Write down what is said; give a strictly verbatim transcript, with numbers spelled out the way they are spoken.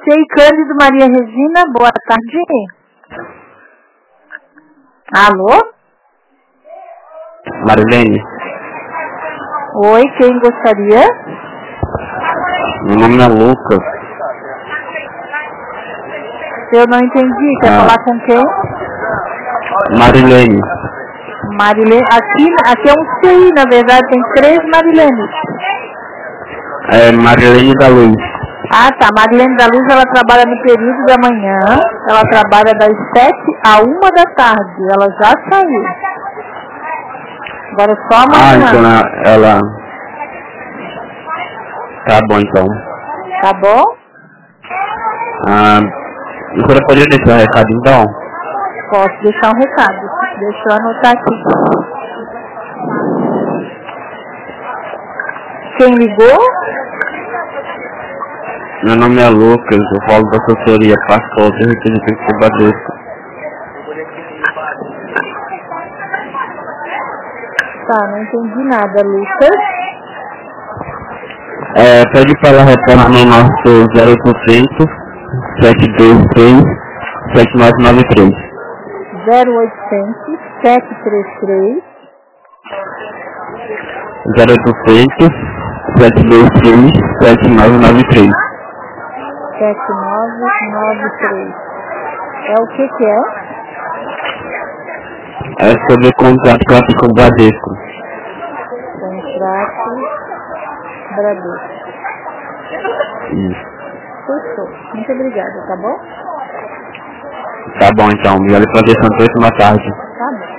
Sei Cândido Maria Regina, boa tarde. Alô? Marilene. Oi, quem gostaria? Meu nome é Lucas. Eu não entendi, quer ah. falar com quem? Marilene. Marilene, aqui, aqui é um C I, na verdade, tem três Marilenes. É Marilene da Luz. Ah, tá. Marilene da Luz, ela trabalha no período da manhã. Ela trabalha das sete a uma da tarde. Ela já saiu. Agora só Ah, amanhã. então ela... Tá bom, então. Tá bom? Ah, você poderia deixar um recado, então? Posso deixar um recado. Deixa eu anotar aqui. Quem ligou? Meu nome é Lucas, eu falo da assessoria Pastor de Requisito de Bradesco. Tá, não entendi nada, Lucas. É, pede para ela retornar no nosso zero oitocentos, sete dois três, sete nove nove três. zero oitocentos, sete três três. zero oitocentos, sete dois três, sete nove nove três. sete nove nove três. É o que que é? É sobre contrato que ela tem com o Bradesco. Contrato Bradesco. Isso. Fechou. Muito obrigada, tá bom? Tá bom então, me olha para deixar oito da tarde. Tá bom.